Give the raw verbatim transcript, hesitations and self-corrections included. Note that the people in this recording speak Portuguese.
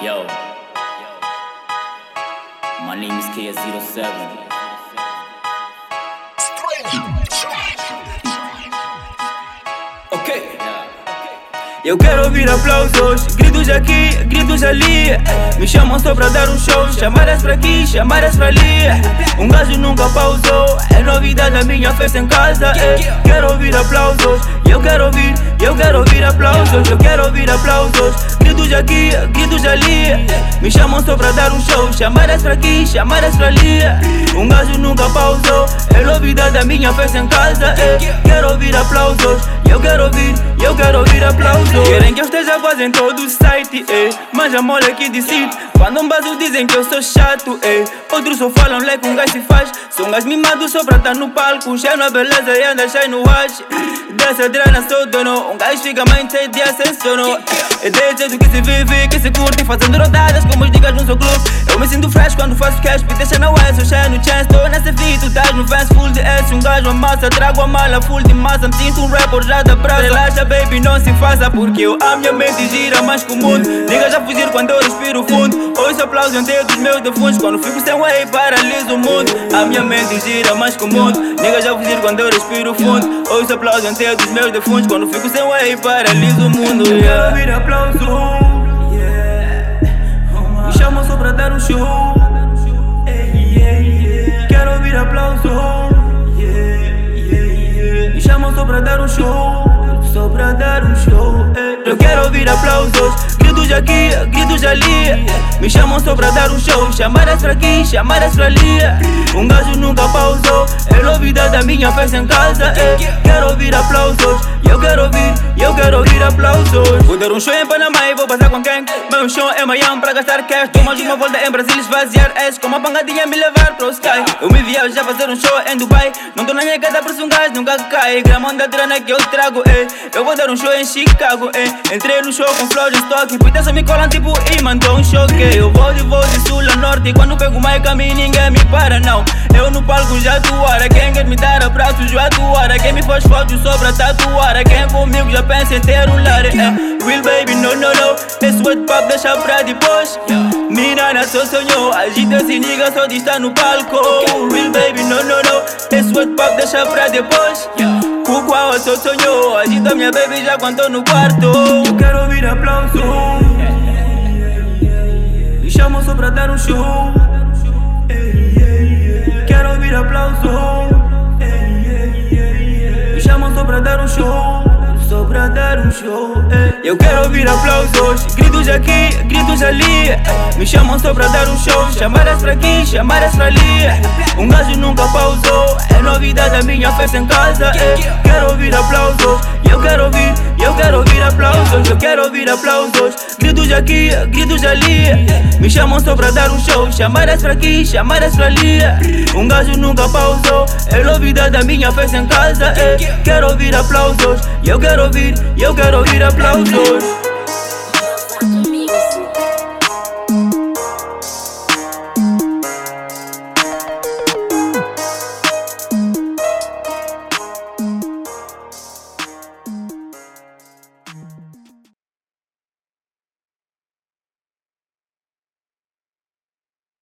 Yo, my name is K zero seven. Ok. Eu quero ouvir aplausos, gritos aqui, gritos ali. Me chamam só pra dar um show, chamadas pra aqui, chamadas pra ali. Um gajo nunca pausou, é novidade na minha festa em casa. eh. Quero ouvir aplausos, eu quero ouvir, eu quero ouvir aplausos. Eu quero ouvir aplausos, gritos aqui, gritos ali. Me chamam só pra dar um show, chamadas pra aqui, chamadas pra ali. Um gajo nunca pausou, é novidade da minha festa em casa. eh. Quero ouvir aplausos, eu quero ouvir, eu quero ouvir aplausos. Querem que eu esteja fazendo todo o site, eh. Mas a mole aqui decide. Quando um baso dizem que eu sou chato, eh. Outros só falam lá que um gajo se faz. Sou um gajo mimado só pra estar no palco, cheio na beleza e anda cheio no wash. Dessa drena sou dono, um gajo fica mais cheio de sem sono. É desse jeito que se vive, que se curte, fazendo rodadas como os digas no seu clube. Eu me sinto fresh quando faço cash, me deixa na web, sou cheio no chance. Tô nessa vida, tu estás no fast full de S. Um gajo amassa, trago a mala full de massa. Me sinto um rapper já da praça. Relaxa baby, não se faça, porque eu, a minha mente gira mais que o mundo. Niggas já fugir quando eu respiro fundo. Hoje aplauso entre dos meus defuntos. Quando fico sem way, paraliso o mundo. A minha mente gira mais que o mundo. Niggas já fugir quando eu respiro fundo. Hoje aplauso entre dos meus defuntos. Quando fico sem way, paraliso o mundo. Eu quero ouvir aplauso, me chamam só pra dar um show. Quero ouvir aplauso, me chamam só pra dar um show. Só pra dar um show. Eu quero ouvir aplausos, gritos aqui, gritos ali. Me chamam só pra dar um show, chamadas pra aqui, chamadas pra ali. Um gajo nunca pausou, é novidade da minha festa em casa. eh. Quero ouvir aplausos, eu quero ouvir, eu quero ouvir aplausos. Vou dar um show em Panamá e vou passar com quem? Meu show é Miami pra gastar cash. Tô mais uma volta em Brasil, esvaziar S. Com uma pangadinha me levar pro sky. Eu me viajo a fazer um show em Dubai. Não tô na minha casa, por um gajo nunca cai. Gramão da grana que eu trago, eh. Eu vou dar um show em Chicago, eh. Entrei no show com flow de estoque. Puta só me colam tipo imã, tô um choque. Eu vou de voo de sul a norte. Quando pego o mic a mim ninguém me para, não. Eu no palco já atuara. Quem quer me dar abraços já atuara. Quem me faz foto só pra tatuar. Quem comigo já pensa em ter um lar, eh. Real baby, no, no, no. Esse wet pop deixa pra depois. Menina só sonhou, agita se liga só de estar no palco. Real baby, no, no, no. Esse wet pop deixa pra depois. O qual só sonhou, agita minha baby já quando tô no quarto. Eu quero ouvir aplauso, me chamam só pra dar um show. Quero ouvir aplauso, me chamam só pra dar um show. Só pra dar um show. Eu quero ouvir aplausos, gritos aqui, gritos ali. Me chamam só pra dar um show, chamadas pra aqui, chamadas pra ali. Um gajo nunca pausou, é novidade da minha festa em casa. eh. Quero ouvir aplausos, eu quero ouvir, eu quero ouvir aplausos. Eu quero ouvir aplausos, gritos aqui, gritos ali. Me chamam só pra dar um show, chamadas pra aqui, chamadas pra ali. Um gajo nunca pausou, é novidade da minha festa em casa. eh. Quero ouvir aplausos, eu quero ouvir, eu quero ouvir aplausos.